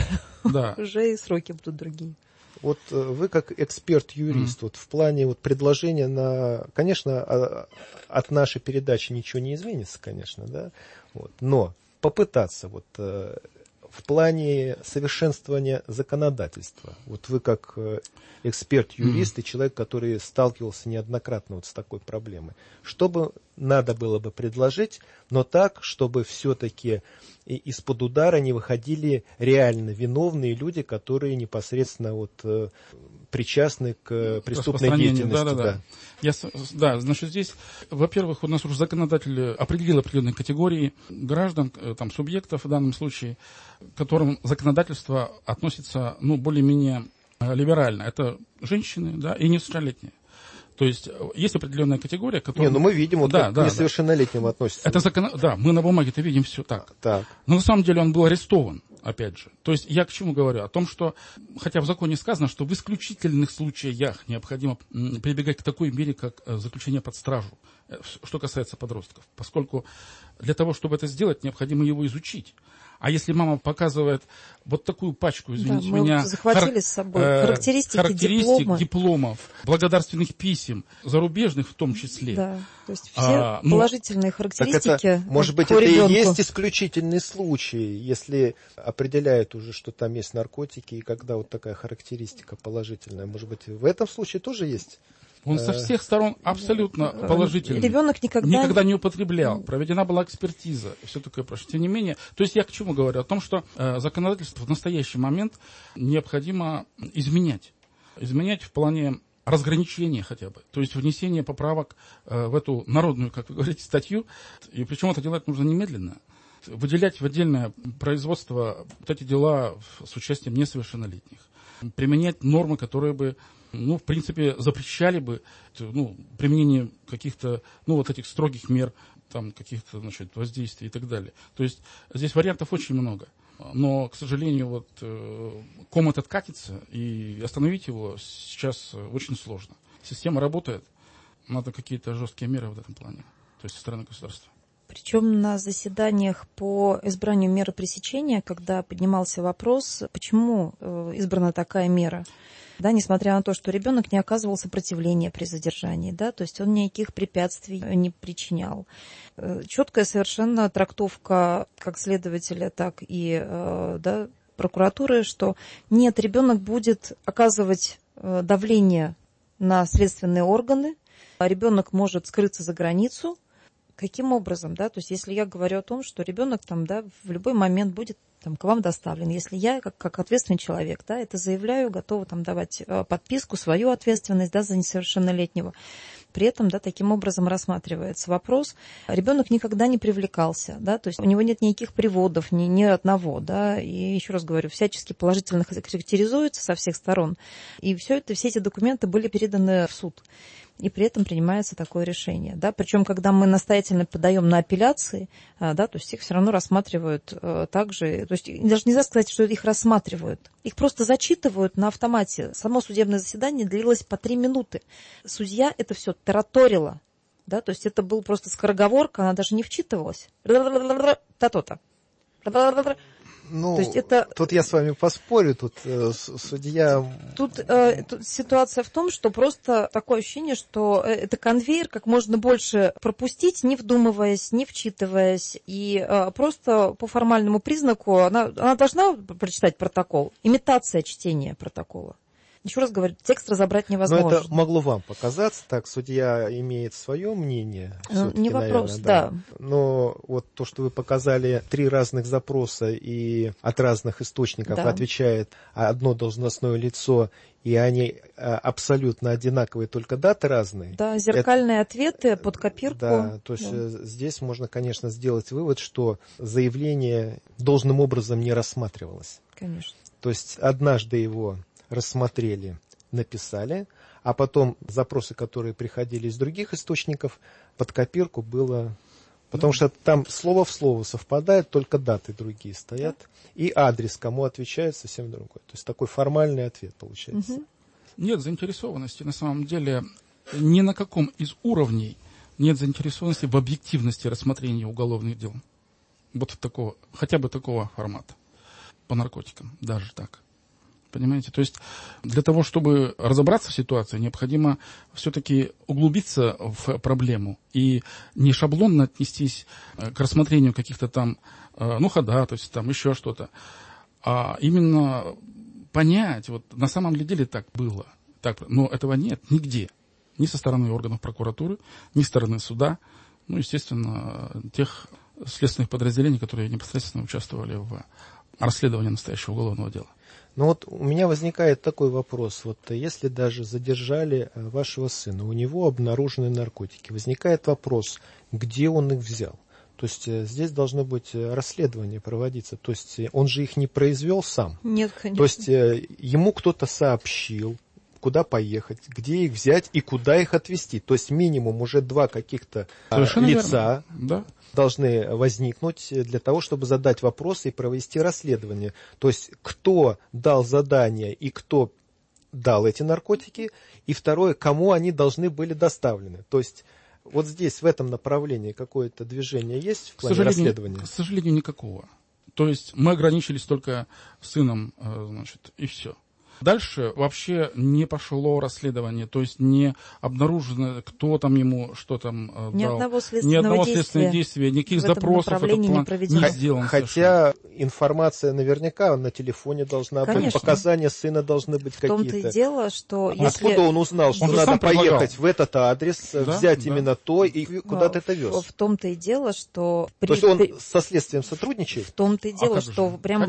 и сроки будут другие. Вот вы как эксперт-юрист, вот в плане вот предложения конечно, от нашей передачи ничего не изменится, конечно, да, вот, но попытаться вот в плане совершенствования законодательства, вот вы как эксперт-юрист и человек, который сталкивался неоднократно вот с такой проблемой, что бы надо было бы предложить, но так, чтобы все-таки из-под удара не выходили реально виновные люди, которые непосредственно вот причастны к преступной деятельности. Значит, здесь, во-первых, у нас уже законодатель определил определенные категории граждан, там, субъектов в данном случае, к которым законодательство относится, более-менее либерально. Это женщины, да, и несовершеннолетние. То есть есть определенная категория, которая... мы видим, вот как к несовершеннолетним относится. Это мы на бумаге это видим все так. Но на самом деле он был арестован, опять же. То есть я к чему говорю? О том, что, хотя в законе сказано, что в исключительных случаях необходимо прибегать к такой мере, как заключение под стражу, что касается подростков. Поскольку для того, чтобы это сделать, необходимо его изучить. А если мама показывает вот такую пачку, извините меня, захватили с собой характеристик, дипломов, благодарственных писем, зарубежных в том числе. Да, то есть все положительные характеристики. Может быть, это и есть исключительный случай, если определяют уже, что там есть наркотики, и когда вот такая характеристика положительная. Может быть, в этом случае тоже есть? Он со всех сторон абсолютно положительный. Ребенок никогда не употреблял. Проведена была экспертиза. Все такое прошло. Тем не менее, то есть я к чему говорю? О том, что законодательство в настоящий момент необходимо изменять. Изменять в плане разграничения хотя бы. То есть внесение поправок в эту народную, как вы говорите, статью. И причем это делать нужно немедленно. Выделять в отдельное производство вот эти дела с участием несовершеннолетних. Применять нормы, которые бы в принципе, запрещали бы применение каких-то, вот этих строгих мер, там, каких-то, воздействий и так далее. То есть здесь вариантов очень много. Но, к сожалению, ком этот катится, и остановить его сейчас очень сложно. Система работает, надо какие-то жесткие меры в этом плане, то есть со стороны государства. Причем на заседаниях по избранию меры пресечения, когда поднимался вопрос, почему избрана такая мера, да, несмотря на то, что ребенок не оказывал сопротивления при задержании, да, то есть он никаких препятствий не причинял. Четкая совершенно трактовка как следователя, так и прокуратуры, что нет, ребенок будет оказывать давление на следственные органы, ребенок может скрыться за границу. Каким образом, да, то есть если я говорю о том, что ребенок в любой момент будет к вам доставлен, если я как ответственный человек, это заявляю, готова давать подписку, свою ответственность, за несовершеннолетнего, при этом, таким образом рассматривается вопрос, ребенок никогда не привлекался, то есть у него нет никаких приводов, ни одного, и еще раз говорю, всячески положительно характеризуется со всех сторон, и все эти документы были переданы в суд. И при этом принимается такое решение. Причем, когда мы настоятельно подаем на апелляции, то есть их все равно рассматривают также. То есть даже нельзя сказать, что их рассматривают. Их просто зачитывают на автомате. Само судебное заседание длилось по 3 минуты. Судья это все тараторила. То есть это был просто скороговорка, она даже не вчитывалась. Ну, То есть это... тут я с вами поспорю, тут судья... Тут ситуация в том, что просто такое ощущение, что это конвейер, как можно больше пропустить, не вдумываясь, не вчитываясь, и просто по формальному признаку она должна прочитать протокол. Имитация чтения протокола. Еще раз говорю, текст разобрать невозможно. Но это могло вам показаться, так, судья имеет свое мнение. Не вопрос, наверное, да. Но вот то, что вы показали 3 разных запроса и от разных источников отвечает одно должностное лицо, и они абсолютно одинаковые, только даты разные. Да, зеркальные ответы под копирку. Да, то есть здесь можно, конечно, сделать вывод, что заявление должным образом не рассматривалось. Конечно. То есть однажды его рассмотрели, написали, а потом запросы, которые приходили из других источников, под копирку было... Потому что там слово в слово совпадает, только даты другие стоят, и адрес, кому отвечает, совсем другой. То есть такой формальный ответ получается. Угу. Нет заинтересованности, на самом деле, ни на каком из уровней нет заинтересованности в объективности рассмотрения уголовных дел. Вот такого, хотя бы такого формата. По наркотикам, даже так. Понимаете? То есть для того, чтобы разобраться в ситуации, необходимо все-таки углубиться в проблему и не шаблонно отнестись к рассмотрению каких-то там, ходатайств, там еще что-то, а именно понять, вот на самом деле так было. Так, но этого нет нигде. Ни со стороны органов прокуратуры, ни со стороны суда, естественно, тех следственных подразделений, которые непосредственно участвовали в расследовании настоящего уголовного дела. Ну вот у меня возникает такой вопрос. Вот если даже задержали вашего сына, у него обнаружены наркотики, возникает вопрос, где он их взял? То есть здесь должно быть расследование проводиться. То есть он же их не произвел сам. Нет, конечно. То есть ему кто-то сообщил, куда поехать, где их взять и куда их отвезти. То есть минимум уже 2 каких-то лица должны возникнуть для того, чтобы задать вопросы и провести расследование. То есть кто дал задание и кто дал эти наркотики, и второе, кому они должны были доставлены. То есть вот здесь, в этом направлении, какое-то движение есть в плане расследования? К сожалению, никакого. То есть мы ограничились только сыном, и все. Дальше вообще не пошло расследование, то есть не обнаружено, кто там ему что там дал. Ни одного следственного действия, никаких запросов не сделано. Хотя информация наверняка на телефоне должна быть, показания сына должны быть какие-то. В том-то и дело, что если... Откуда он узнал, что надо поехать в этот адрес, взять именно то и куда-то это вез? В том-то и дело, что... То есть он со следствием сотрудничает? В том-то и дело, что прямо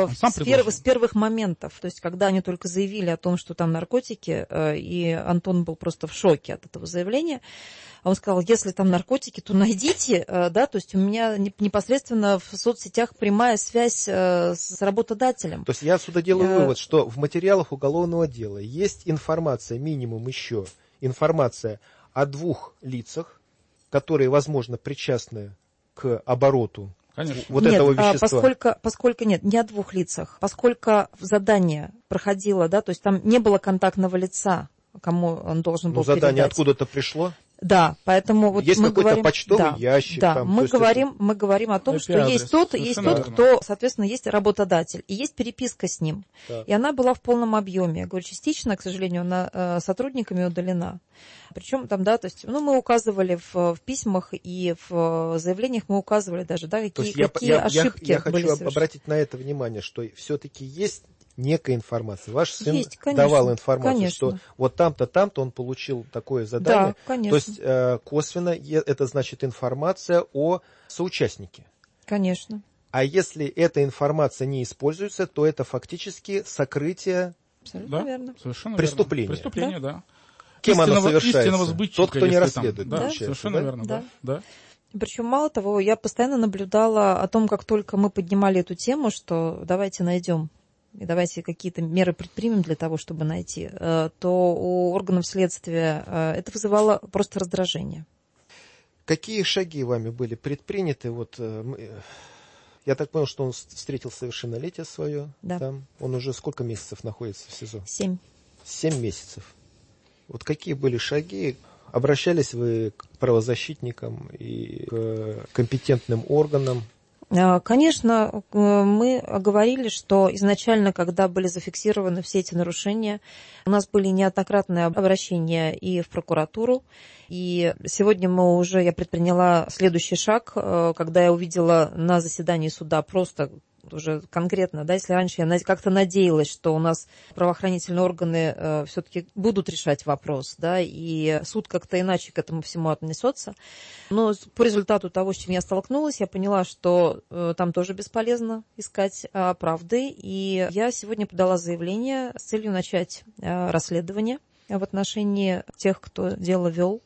с первых моментов, то есть когда они только заявили о том, что там наркотики, и Антон был просто в шоке от этого заявления. Он сказал, если там наркотики, то найдите, да, то есть у меня непосредственно в соцсетях прямая связь с работодателем. То есть я отсюда делаю вывод, что в материалах уголовного дела есть информация, минимум еще, информация о 2 лицах, которые, возможно, причастны к обороту. Конечно. Этого вещества. Поскольку нет, не о 2 лицах, поскольку задание проходило, да, то есть там не было контактного лица, кому он должен был передать. Задание откуда-то пришло? Да, поэтому вот есть мы какой-то говорим, почтовый ящик. Да, там, мы говорим о том, что есть тот, кто, соответственно, есть работодатель, и есть переписка с ним. Да. И она была в полном объеме. Я говорю, частично, к сожалению, она сотрудниками удалена. Причем там, да, то есть, мы указывали в письмах и в заявлениях мы указывали даже, да, какие ошибки я были хочу обратить на это внимание, что все-таки есть некая информация. Ваш сын давал информацию, что вот там-то он получил такое задание. Да, конечно. То есть косвенно это значит информация о соучастнике. Конечно. А если эта информация не используется, то это фактически сокрытие преступления. Преступление, да. Кем оно совершается? Тот, кто не расследует. Да, совершенно верно, да. Причем, мало того, я постоянно наблюдала о том, как только мы поднимали эту тему, что давайте найдем и давайте какие-то меры предпримем для того, чтобы найти, то у органов следствия это вызывало просто раздражение. Какие шаги вами были предприняты? Вот, я так понял, что он встретил совершеннолетие свое. Да. Там. Он уже сколько месяцев находится в СИЗО? 7. 7 месяцев. Вот какие были шаги? Обращались вы к правозащитникам и к компетентным органам? Конечно, мы говорили, что изначально, когда были зафиксированы все эти нарушения, у нас были неоднократные обращения и в прокуратуру, и сегодня я предприняла следующий шаг, когда я увидела на заседании суда просто уже конкретно, да, если раньше я как-то надеялась, что у нас правоохранительные органы все-таки будут решать вопрос, да, и суд как-то иначе к этому всему отнесется. Но по результату того, с чем я столкнулась, я поняла, что там тоже бесполезно искать правды. И я сегодня подала заявление с целью начать расследование в отношении тех, кто дело вел,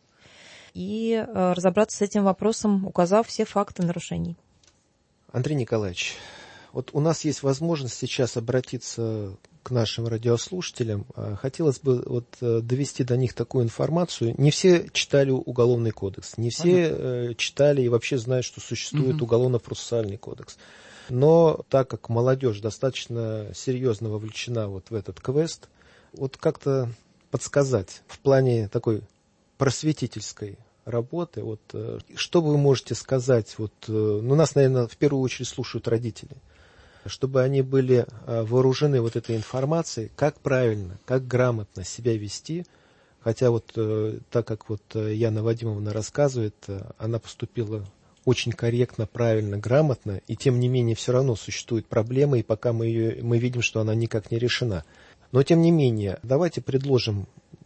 и разобраться с этим вопросом, указав все факты нарушений. Андрей Николаевич, вот у нас есть возможность сейчас обратиться к нашим радиослушателям. Хотелось бы довести до них такую информацию. Не все читали Уголовный кодекс, не все читали и вообще знают, что существует Уголовно-процессуальный кодекс. Но так как молодежь достаточно серьезно вовлечена в этот квест, как-то подсказать в плане такой просветительской работы, что вы можете сказать, нас, наверное, в первую очередь слушают родители, чтобы они были вооружены этой информацией, как правильно, как грамотно себя вести, хотя так как Яна Вадимовна рассказывает, она поступила очень корректно, правильно, грамотно, и тем не менее все равно существует проблема, и пока мы видим, что она никак не решена. Но тем не менее, давайте предложим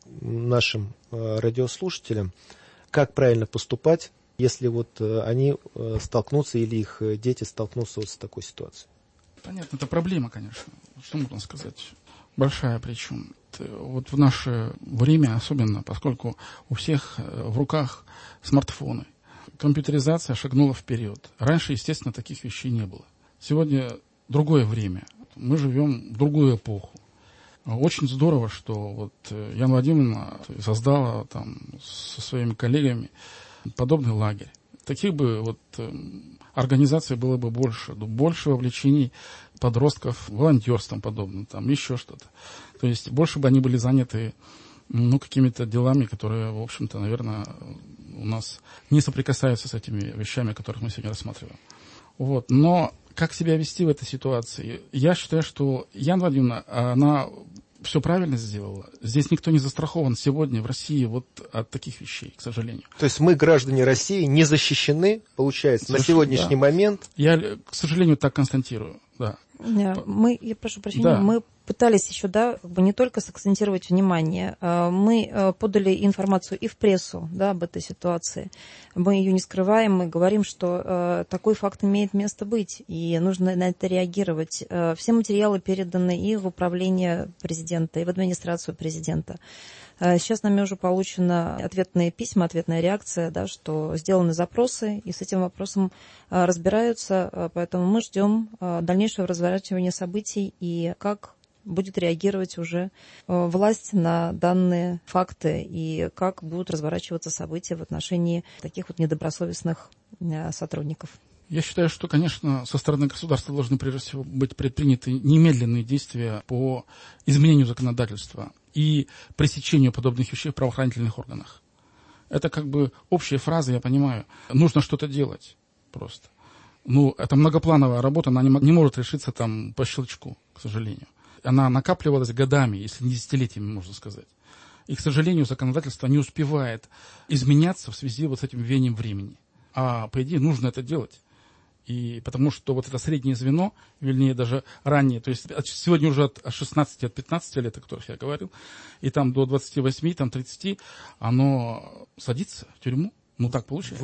нашим радиослушателям, как правильно поступать, если они столкнутся или их дети столкнутся с такой ситуацией. Понятно, это проблема, конечно. Что можно сказать? Большая причем. В наше время особенно, поскольку у всех в руках смартфоны, компьютеризация шагнула вперед. Раньше, естественно, таких вещей не было. Сегодня другое время. Мы живем в другую эпоху. Очень здорово, что Яна Вадимовна создала со своими коллегами подобный лагерь. Таких бы организаций было бы больше вовлечений подростков волонтерством подобным, еще что-то. То есть больше бы они были заняты какими-то делами, которые, в общем-то, наверное, у нас не соприкасаются с этими вещами, которых мы сегодня рассматриваем. Но как себя вести в этой ситуации? Я считаю, что Яна Вадимовна, она все правильно сделала. Здесь никто не застрахован сегодня в России от таких вещей, к сожалению. То есть мы, граждане России, не защищены, получается, на сегодняшний момент? Я, к сожалению, так констатирую, да. Я прошу прощения, да. Мы пытались еще, не только сакцентировать внимание, мы подали информацию и в прессу, об этой ситуации. Мы ее не скрываем, мы говорим, что такой факт имеет место быть, и нужно на это реагировать. Все материалы переданы и в управление президента, и в администрацию президента. Сейчас нами уже получены ответные письма, ответная реакция, что сделаны запросы, и с этим вопросом разбираются, поэтому мы ждем дальнейшего разворачивания событий и как будет реагировать уже власть на данные факты и как будут разворачиваться события в отношении таких недобросовестных сотрудников. Я считаю, что, конечно, со стороны государства должны прежде всего быть предприняты немедленные действия по изменению законодательства и пресечению подобных вещей в правоохранительных органах. Это общая фраза, я понимаю. Нужно что-то делать просто. Это многоплановая работа, она не может решиться по щелчку, к сожалению. Она накапливалась годами, если не десятилетиями, можно сказать. И, к сожалению, законодательство не успевает изменяться в связи с этим веянием времени. А, по идее, нужно это делать. И потому что это среднее звено, вернее, даже ранее, то есть сегодня уже от 16, от 15 лет, о которых я говорил, и до 28, 30, оно садится в тюрьму. Так получается.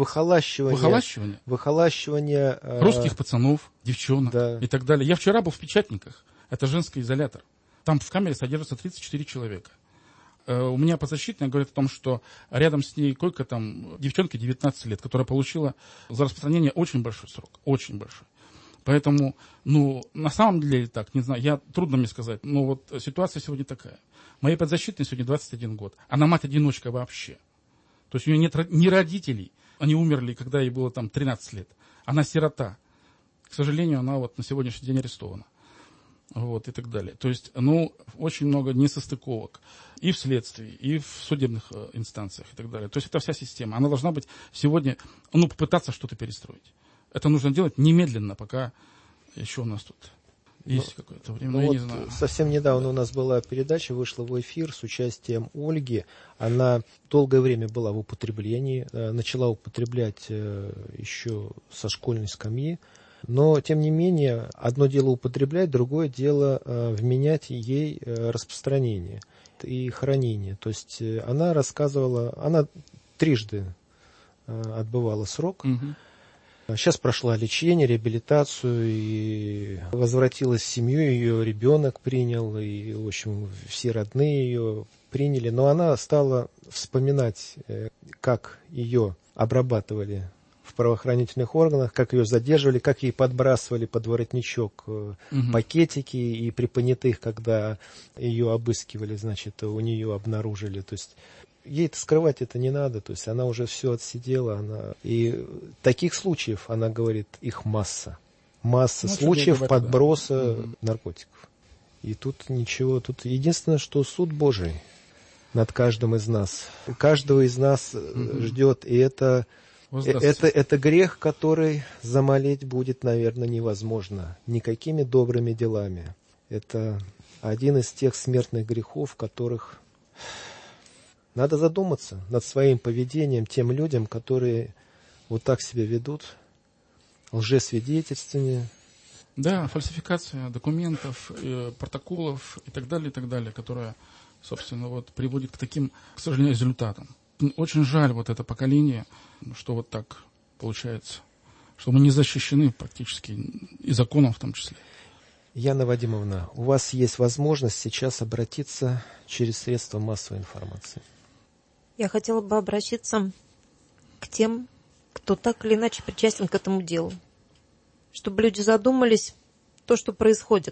Выхолащивание русских пацанов, девчонок и так далее. Я вчера был в Печатниках, это женский изолятор. Там в камере содержится 34 человека. У меня подзащитная говорит о том, что рядом с ней койка девчонке 19 лет, которая получила за распространение очень большой срок, очень большой. Поэтому, на самом деле так, не знаю, трудно мне сказать, но ситуация сегодня такая. Моей подзащитной сегодня 21 год, она мать-одиночка вообще. То есть у нее нет ни родителей, они умерли, когда ей было 13 лет. Она сирота. К сожалению, она на сегодняшний день арестована. И так далее. То есть, очень много несостыковок и в следствии, и в судебных инстанциях, и так далее. То есть, это вся система. Она должна быть сегодня, попытаться что-то перестроить. это нужно делать немедленно, пока еще у нас тут есть какое-то время. Я не знаю. Совсем недавно у нас была передача, вышла в эфир с участием Ольги. Она долгое время была в употреблении, начала употреблять еще со школьной скамьи. Но, тем не менее, одно дело употреблять, другое дело вменять ей распространение и хранение. То есть она рассказывала, она трижды отбывала срок. Сейчас прошла лечение, реабилитацию и возвратилась в семью, ее ребенок принял, и, в общем, все родные ее приняли. Но она стала вспоминать, как ее обрабатывали в правоохранительных органах, как ее задерживали, как ей подбрасывали под воротничок пакетики, и при понятых, когда ее обыскивали, значит, у нее обнаружили. То есть ей-то скрывать это не надо, то есть она уже все отсидела. И таких случаев, она говорит, их масса. Масса случаев подброса наркотиков. И тут ничего, тут единственное, что суд Божий над каждым из нас. Каждого из нас ждет, и это грех, который замолить будет, наверное, невозможно никакими добрыми делами. Это один из тех смертных грехов, которых надо задуматься над своим поведением тем людям, которые вот так себя ведут, лжесвидетельствование. Да, фальсификация документов, протоколов и так далее, которая, собственно, вот приводит к таким, к сожалению, результатам. Очень жаль вот это поколение, что вот так получается, что мы не защищены практически и законом в том числе. Яна Вадимовна, у вас есть возможность сейчас обратиться через средства массовой информации. Я хотела бы обратиться к тем, кто так или иначе причастен к этому делу. Чтобы люди задумались, то, что происходит,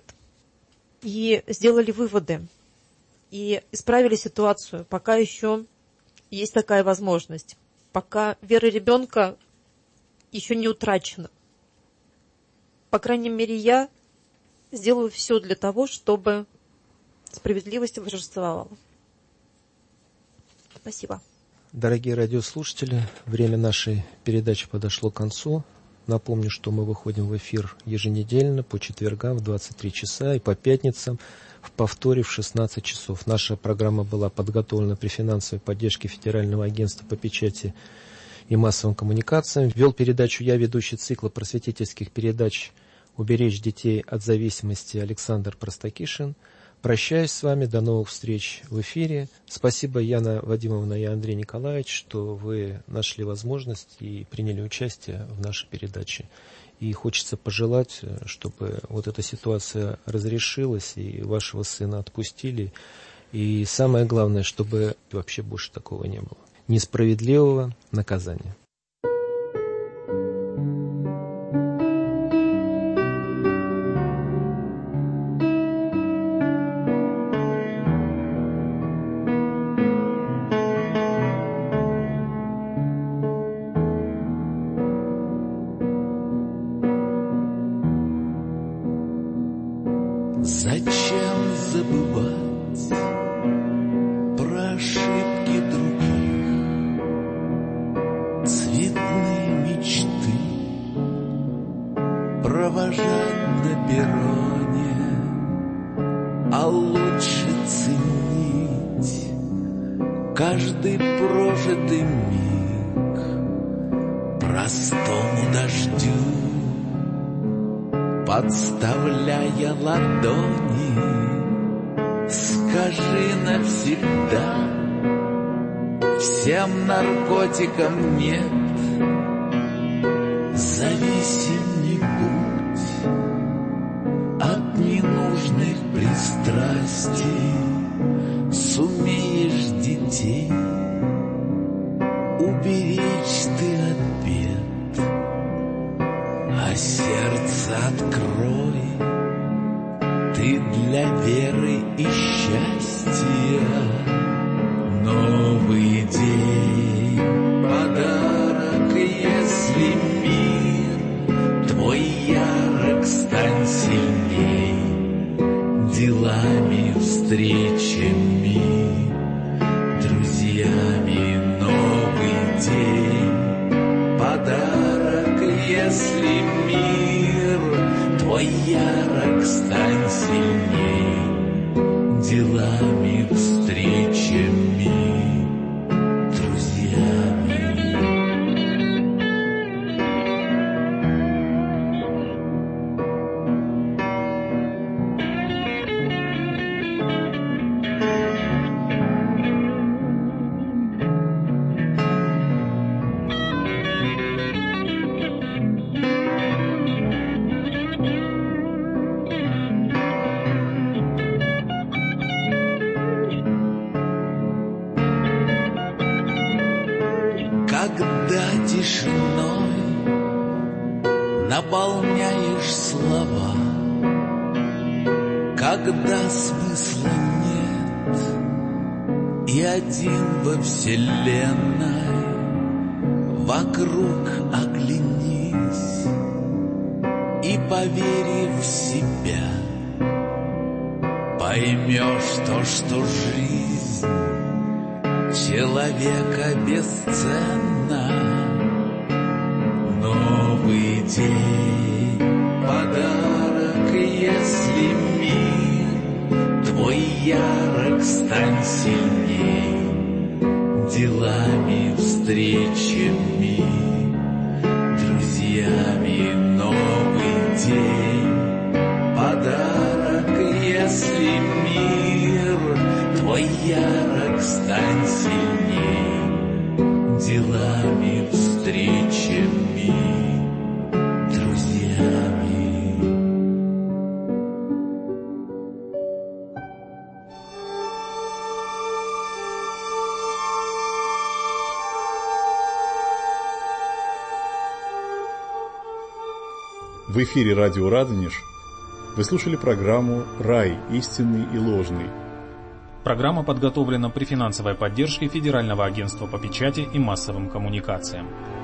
и сделали выводы, и исправили ситуацию, пока еще есть такая возможность, пока вера ребенка еще не утрачена. По крайней мере, я сделаю все для того, чтобы справедливость восторжествовала. Спасибо. Дорогие радиослушатели, время нашей передачи подошло к концу. Напомню, что мы выходим в эфир еженедельно по четвергам в 23 часа и по пятницам в повторе в 16 часов. Наша программа была подготовлена при финансовой поддержке Федерального агентства по печати и массовым коммуникациям. Вел передачу я, ведущий цикла просветительских передач «Уберечь детей от зависимости» Александр Простакишин. Прощаюсь с вами. До новых встреч в эфире. Спасибо, Яна Вадимовна и Андрей Николаевич, что вы нашли возможность и приняли участие в нашей передаче. И хочется пожелать, чтобы вот эта ситуация разрешилась, и вашего сына отпустили. И самое главное, чтобы вообще больше такого не было. Несправедливого наказания. Зачем забывать про ошибки других, цветные мечты провожать на перроне, а лучше ценить каждый прожитый миг простому дождю, подставляя ладони. Скажи навсегда всем наркотикам нет. Зависим не будь от ненужных пристрастий. Сумеешь детей уберечь ты от бед, а сердце открой ты для веры и счастья. Новый день, подарок, если мир твой ярок, стань сильней делами, встречами, друзьями. Новый день, подарок, если если мир твой ярок, стань сильней делами, встречами, друзьями. Когда тишиной наполняешь слова, когда смысла нет и один во вселенной, вокруг оглянись и, поверив в себя, поймешь то, что жизнь человека бесценна. Новый день, подарок, если мир твой ярок, стань сильней делами, встречами, друзьями. Новый день, подарок, если мир твой ярок, стань сильней делами, встречами, друзьями. В эфире радио «Радонеж» вы слушали программу «Рай. Истинный и ложный». Программа подготовлена при финансовой поддержке Федерального агентства по печати и массовым коммуникациям.